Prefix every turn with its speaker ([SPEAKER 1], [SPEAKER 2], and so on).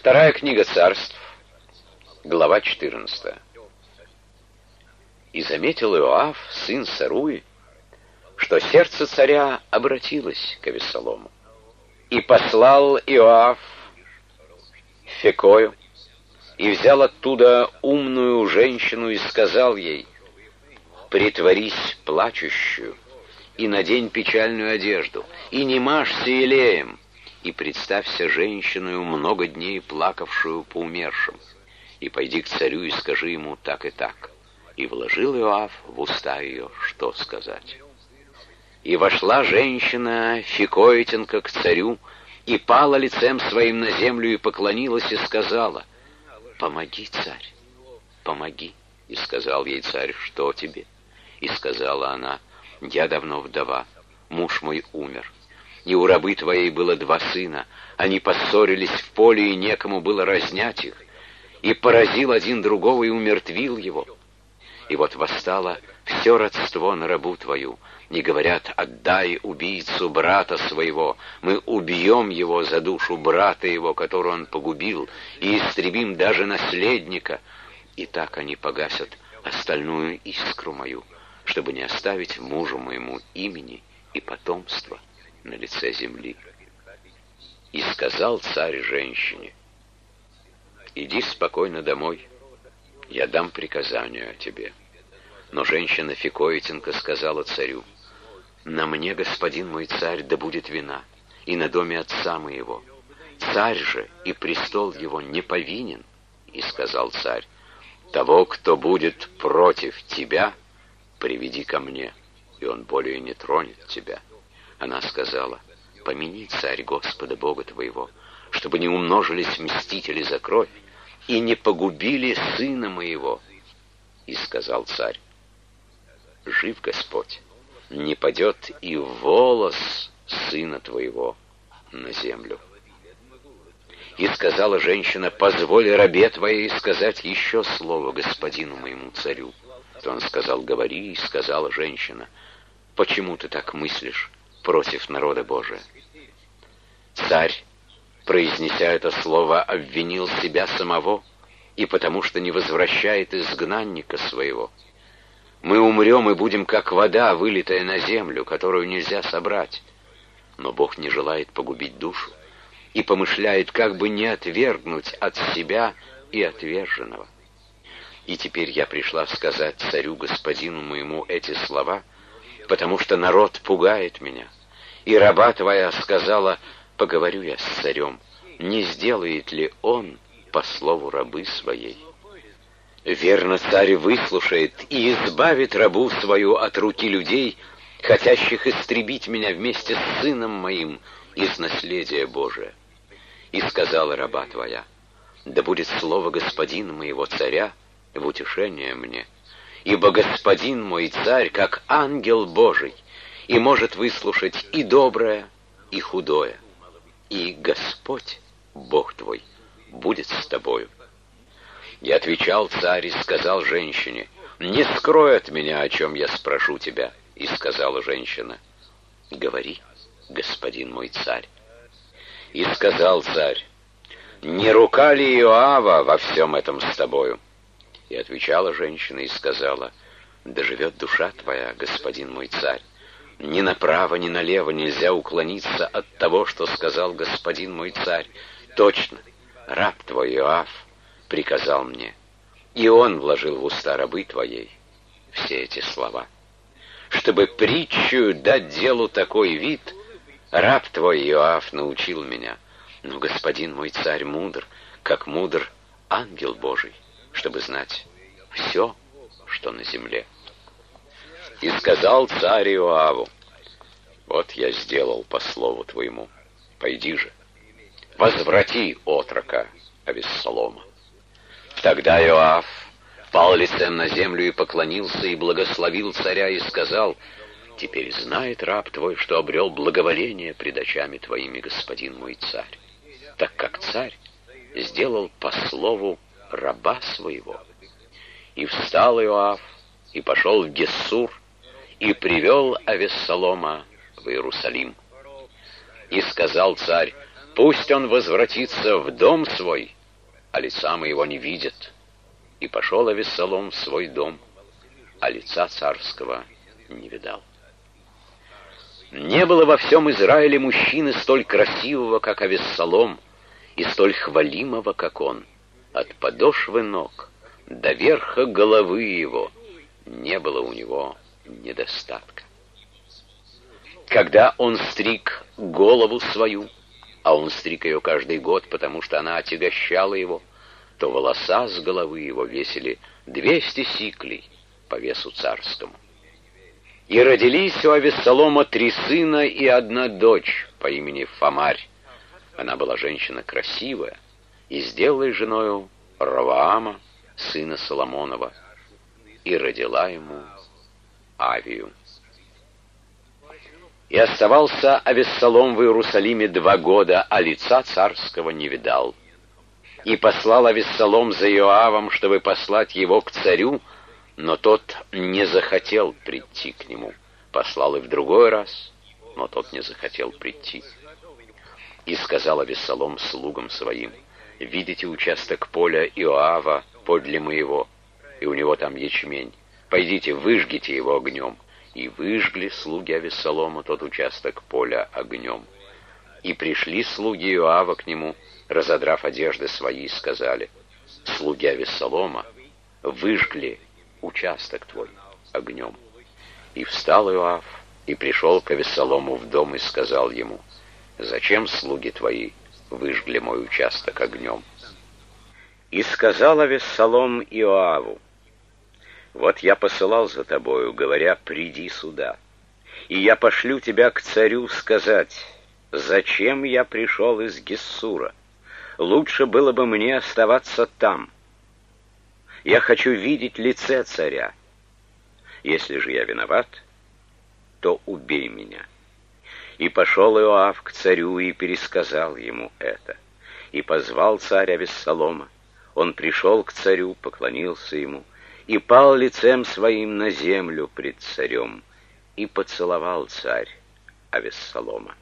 [SPEAKER 1] Вторая книга Царств, глава 14. И заметил Иоав, сын Саруи, что сердце царя обратилось к Авессалому. И послал Иоав Фекою, и взял оттуда умную женщину и сказал ей: «Притворись плачущую, и надень печальную одежду, и не мажься елеем, и представься женщиною, много дней плакавшую по умершим, и пойди к царю и скажи ему так и так». И вложил Иоав в уста ее, что сказать. И вошла женщина Фекоитянка к царю, и пала лицем своим на землю, и поклонилась, и сказала: «Помоги, царь, помоги». И сказал ей царь: «Что тебе?» И сказала она: «Я давно вдова, муж мой умер, и у рабы твоей было 2 сына, они поссорились в поле, и некому было разнять их, и поразил один другого, и умертвил его. И вот восстало все родство на рабу твою, и говорят: отдай убийцу брата своего, мы убьем его за душу брата его, которого он погубил, и истребим даже наследника. И так они погасят остальную искру мою, чтобы не оставить мужу моему имени и потомства на лице земли». И сказал царь женщине: «Иди спокойно домой, я дам приказание о тебе». Но женщина Фекоитянка сказала царю: «На мне, господин мой царь, да будет вина, и на доме отца моего. Царь же и престол его не повинен». И сказал царь: «Того, кто будет против тебя, приведи ко мне, и он более не тронет тебя». Она сказала: «Помяни, царь, Господа Бога твоего, чтобы не умножились мстители за кровь и не погубили сына моего». И сказал царь: «Жив Господь, не падет и волос сына твоего на землю». И сказала женщина: «Позволь рабе твоей сказать еще слово господину моему царю». То он сказал: «Говори». И сказала женщина: «Почему ты так мыслишь против народа Божия?» Царь, произнеся это слово, обвинил себя самого, и потому что не возвращает изгнанника своего. Мы умрем и будем как вода, вылитая на землю, которую нельзя собрать. Но Бог не желает погубить душу и помышляет, как бы не отвергнуть от себя и отверженного. И теперь я пришла сказать царю господину моему эти слова, потому что народ пугает меня. И раба твоя сказала: поговорю я с царем, не сделает ли он по слову рабы своей. Верно, царь выслушает и избавит рабу свою от руки людей, хотящих истребить меня вместе с сыном моим из наследия Божия. И сказала раба твоя: да будет слово господина моего царя в утешение мне, ибо господин мой царь как ангел Божий, и может выслушать и доброе, и худое, и Господь, Бог твой, будет с тобою. И отвечал царь и сказал женщине: не скрой от меня, о чем я спрошу тебя. И сказала женщина: говори, господин мой царь. И сказал царь: не рука ли Иоава во всем этом с тобою? И отвечала женщина и сказала: да живет душа твоя, господин мой царь. Ни направо, ни налево нельзя уклониться от того, что сказал господин мой царь. Точно, раб твой Иоав приказал мне, и он вложил в уста рабы твоей все эти слова. Чтобы притчу дать делу такой вид, раб твой Иоав научил меня. Но господин мой царь мудр, как мудр ангел Божий, чтобы знать все, что на земле. И сказал царь Иоаву: вот я сделал по слову твоему, пойди же, возврати отрока Авессалома. Тогда Иоав пал лицем на землю и поклонился, и благословил царя, и сказал: теперь знает раб твой, что обрел благоволение пред очами твоими, господин мой царь, так как царь сделал по слову раба своего. И встал Иоав, и пошел в Гессур, и привел Авессалома в Иерусалим. И сказал царь: Пусть он возвратится в дом свой, а лица моего не видит. И пошел Авессалом в свой дом, а лица царского не видал. Не было во всем Израиле мужчины столь красивого, как Авессалом, и столь хвалимого, как он. От подошвы ног до верха головы его не было у него недостатка. Когда он стриг голову свою, а он стриг ее каждый год, потому что она отягощала его, то волоса с головы его весили 200 сиклей по весу царскому. И родились у Авессалома 3 сына и 1 дочь по имени Фамарь. Она была женщина красивая, и сделала женою Ровоама, сына Соломонова, и родила ему Авию. И оставался Авессалом в Иерусалиме 2 года, а лица царского не видал. И послал Авессалом за Иоавом, чтобы послать его к царю, но тот не захотел прийти к нему. Послал и в другой раз, но тот не захотел прийти. И сказал Авессалом слугам своим: «Видите участок поля Иоава подле моего, и у него там ячмень. Пойдите, выжгите его огнем». И выжгли слуги Авессалома тот участок поля огнем. И пришли слуги Иоава к нему, разодрав одежды свои, и сказали: «Слуги Авессалома выжгли участок твой огнем». И встал Иоав, и пришел к Авессалому в дом, и сказал ему: «Зачем слуги твои выжгли мой участок огнем?» И сказал Авессалом Иоаву: «Вот я посылал за тобою, говоря: приди сюда, и я пошлю тебя к царю сказать: зачем я пришел из Гессура? Лучше было бы мне оставаться там. Я хочу видеть лице царя. Если же я виноват, то убей меня». И пошел Иоав к царю и пересказал ему это. И позвал царь Авессалома. Он пришел к царю, поклонился ему, и пал лицем своим на землю пред царем, и поцеловал царь Авессалома.